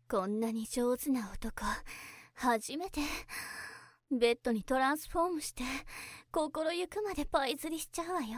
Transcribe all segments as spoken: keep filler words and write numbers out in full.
こんなに上手な男初めて。ベッドにトランスフォームして心ゆくまでパイ釣りしちゃうわよ。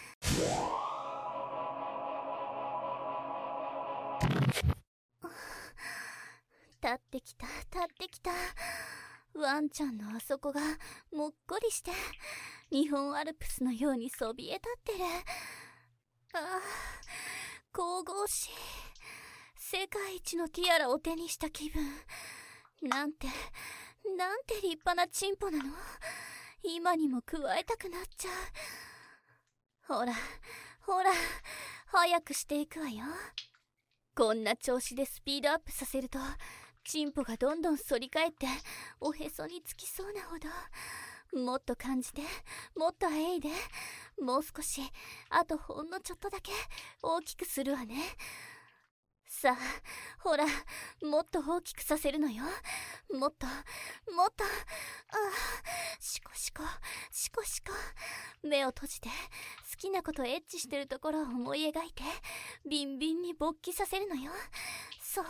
立ってきた立ってきた。ワンちゃんのあそこがもっこりして日本アルプスのようにそびえ立ってる。ああ、神々しい。世界一のティアラを手にした気分。なんてなんて立派なチンポなの。今にも加えたくなっちゃう。ほらほら、早くしていくわよ。こんな調子でスピードアップさせるとチンポがどんどん反り返っておへそにつきそうなほど。もっと感じて、もっとあえいで、もう少し、あとほんのちょっとだけ大きくするわね。さあ、ほら、もっと大きくさせるのよ。もっともっと。ああ、シコシコシコシコ。目を閉じて好きなことエッチしてるところを思い描いてビンビンに勃起させるのよ。そう、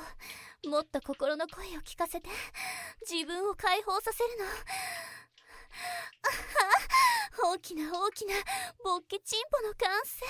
もっと心の声を聞かせて自分を解放させるの。大きな大きなボッケチンポの完成。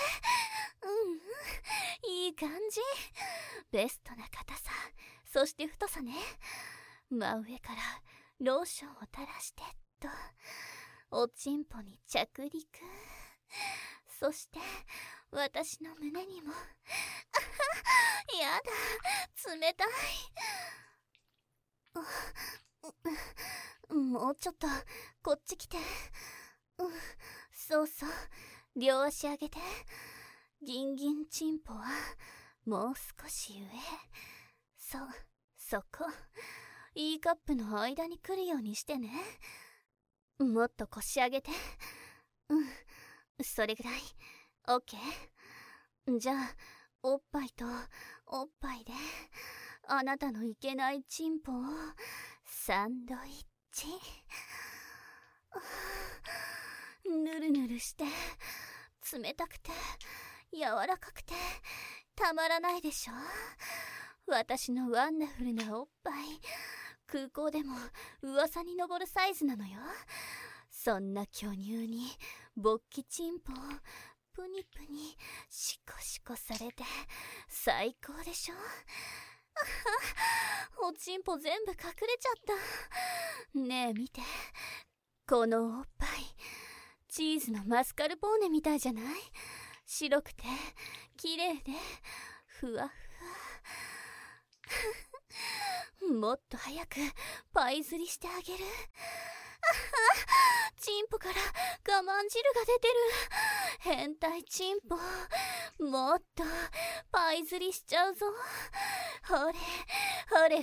うん、いい感じ。ベストな硬さ、そして太さね。真上からローションを垂らしてっとおちんぽに着陸。そして私の胸にも。やだ、冷たい。もうちょっとこっち来て。うん、そうそう、両足上げて。ギンギンチンポはもう少し上。そう、そこ。E カップの間に来るようにしてね。もっと腰上げて。うん、それぐらい。オッケー。じゃあおっぱいとおっぱいであなたのいけないチンポをサンドイッチ。ぬるぬるして冷たくて柔らかくてたまらないでしょ。私のワンダフルなおっぱい、空港でも噂に上るサイズなのよ。そんな巨乳に勃起チンポをプニプニシコシコされて最高でしょ。おちんぽ全部隠れちゃった。ねえ見て、このおっぱいチーズのマスカルポーネみたいじゃない？白くて綺麗でふわふわ。もっと早くパイ釣りしてあげる。チンポから我慢汁が出てる。変態チンポ、もっとパイ釣りしちゃうぞ。ほれほれほれほれ。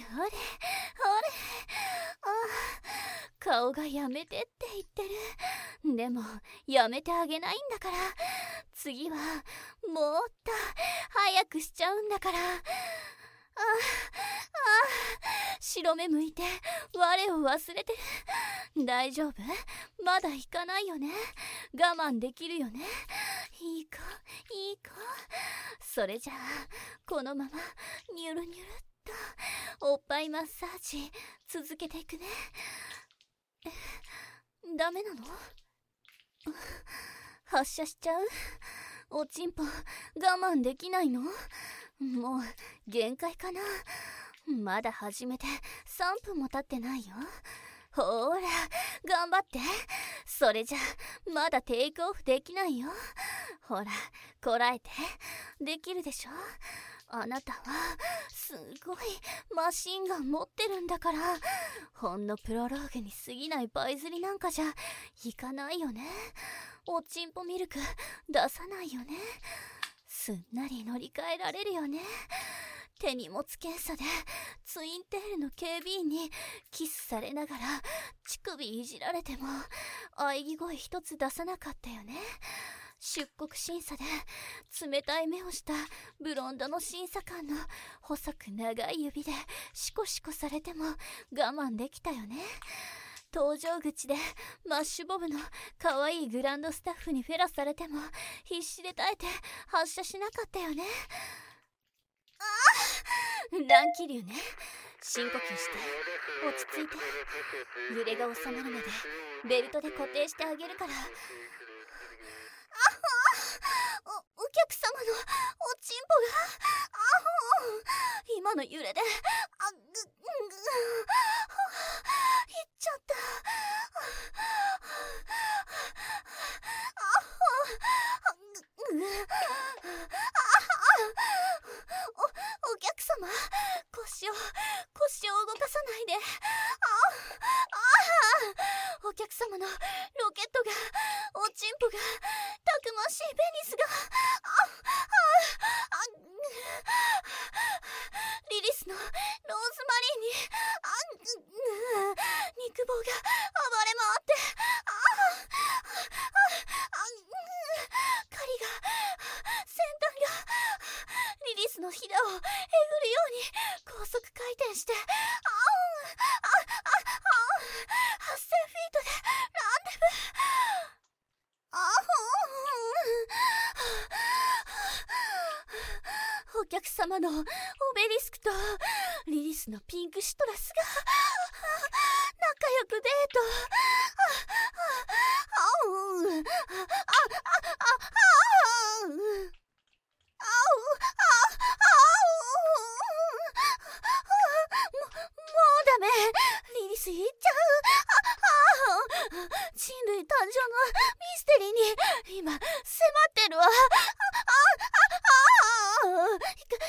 ああ、顔がやめてって言ってる。でもやめてあげないんだから。次はもっと早くしちゃうんだから。ああ、ああ、白目向いて我を忘れてる。大丈夫？まだ行かないよね？我慢できるよね？いい子いい子。それじゃあこのままニュルニュルっとおっぱいマッサージ続けていくね。え、ダメなの？発射しちゃう？おちんぽ我慢できないの？もう限界かな。まだ始めてさんぷんも経ってないよ。ほーら頑張って。それじゃまだテイクオフできないよ。ほらこらえて。できるでしょ。あなたはすごいマシンガン持ってるんだから。ほんのプロローグに過ぎないパイ釣りなんかじゃいかないよね。おちんぽミルク出さないよね。すんなり乗り換えられるよね。手荷物検査でツインテールの警備員にキスされながら乳首いじられても喘ぎ声一つ出さなかったよね。出国審査で冷たい目をしたブロンドの審査官の細く長い指でシコシコされても我慢できたよね。搭乗口でマッシュボブの可愛いグランドスタッフにフェラされても必死で耐えて発射しなかったよね。 乱気流ね。深呼吸して落ち着いて。揺れが収まるまでベルトで固定してあげるから。あおお客様のおちんぽがあ今の揺れであぐぐぐいっちゃった。おお客様、腰を腰を動かさないで。ああお客様のロケットがおちんぽがたくましいペニスがあああリリスのローズマリーにあ肉棒が暴れ回ってああ狩りが先端がリリスのひだをえぐるように高速回転してああああはっせんフィートでランデブーあお客様のオベリスクとリリスのピンクシトラスが仲良くデート。あああああももうダメ。リリス行っちゃう。人類誕生のミステリーに今迫ってるわ。ああああいくいくいくいく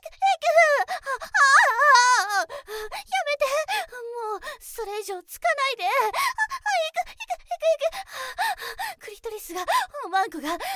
ああやめて。もうそれ以上つかないで。あいくいくいくいくクリトリスがおまんこが